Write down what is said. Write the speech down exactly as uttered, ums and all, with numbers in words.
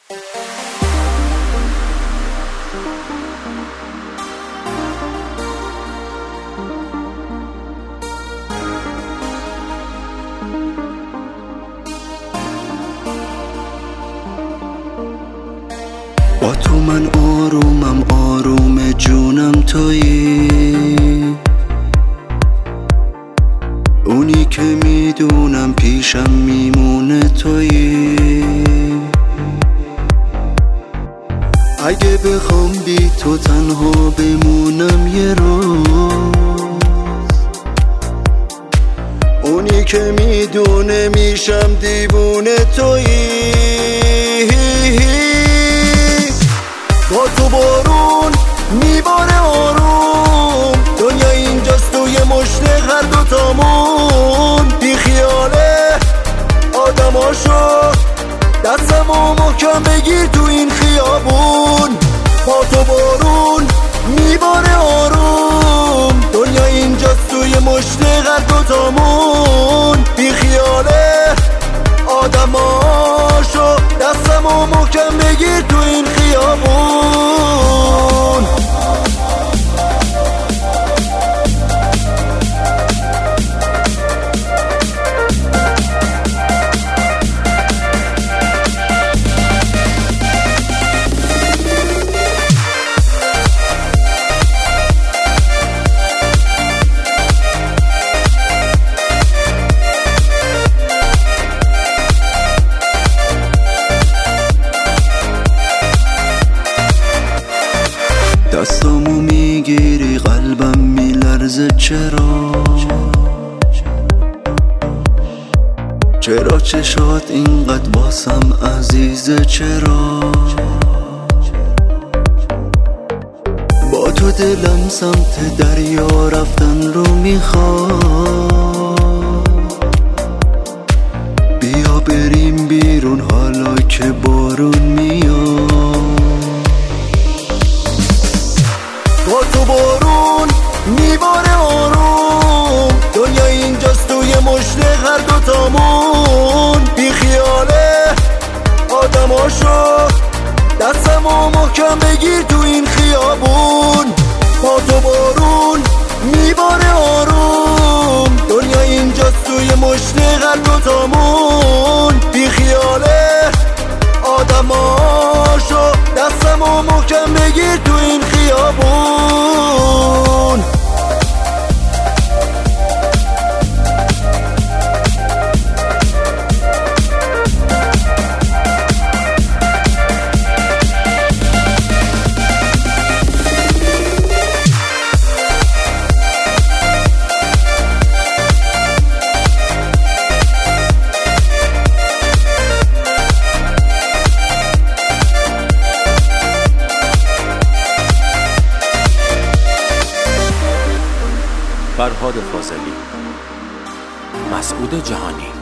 با تو من آرومم، آروم جونم تویی، اونی که میدونم پیشم میمونه تویی. اگه بخوام بی تو تنها بمونم یه روز، اونی که میدونه میشم دیوونه تویی. با تو بارون میباره آروم، دنیا اینجاست و یه مشت هر دوتامون. بی خیاله آدماشو دستمو محکم بگیر تو این خیابون. با تو بارون میباره آروم، دنیا اینجاست و یه مشت هر دوتامون. بی خیاله آدماشو دستمو محکم بگیر تو این خیابون. دستامو میگیری قلبم میلرزه، چرا چرا چشات اینقدر واسم عزیزه، چرا با تو دلم سمت دریا رفتن رو میخواد. بیا بریم بیرون حالا که بارون میاد. با تو بارون میباره آروم، دنیا اینجاست و یه مشت هر دوتامون. بی خیاله آدماشو دستمو محکم بگیر تو این خیابون. با تو بارون میباره آروم، دنیا اینجاست و یه مشت هر دوتامون. بی خیاله آدماشو دستمو محکم بگیر تو این خیابون. فرهاد فاضلی، مسعود جهانی.